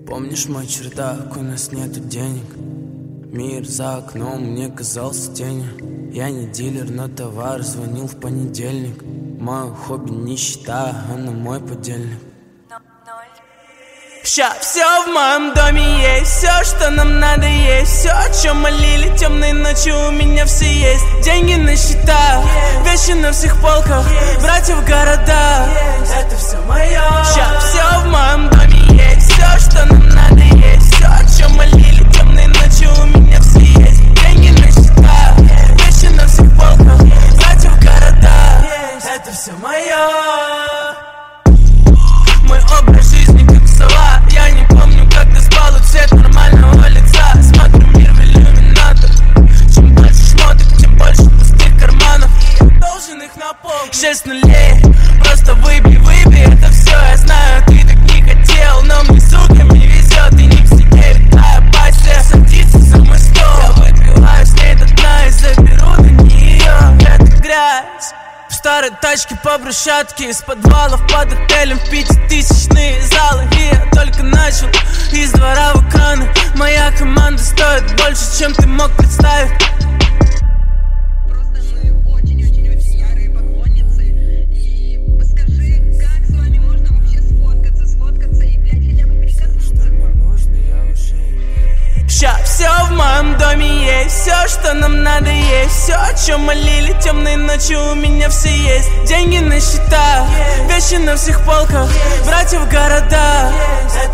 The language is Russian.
Помнишь мой чердак, у нас нету денег. Мир за окном мне казался тенью. Я не дилер, но товар звонил в понедельник. Мое хобби нищета, она мой подельник. Ща все в моем доме есть, все, что нам надо есть. Все, о чем молили темной ночью, у меня все есть. Деньги на счетах, вещи на всех полках, братья в городах, это все мое. Ща все в моем доме есть, все, что нам надо есть. Все, о чем молили темной ночью, у меня все есть. Деньги на счетах, вещи на всех полках, братья в городах, это все мое. Мой образ жизни как сова. Я не помню, как ты спал, у цвет нормального лица. Смотрю мир в иллюминатор. Чем больше шмоток, тем больше пустых карманов. Должен их наполнить. 6 нулей, просто выбей, это все я знаю. Ты так не хотел, но мне, сука, не везет. И не в себе витая пассия садится за мой стол. Я выпиваю с ней до дна и заберу на нее. Это грязь. В старой тачке по брусчатке, из подвалов под отелем, в 5000-тысячные залы. И я только начал, из двора в экраны. Моя команда стоит больше, чем ты мог представить. Просто мы очень-очень-очень ярые поклонницы. И скажи, как с вами можно вообще сфоткаться и, блядь, хотя бы прикоснуться? Ща все в моем доме есть, все, что нам надо есть. Все, о чем молили темной ночью, у меня все есть. Деньги на счетах, вещи на всех полках, братья в городах,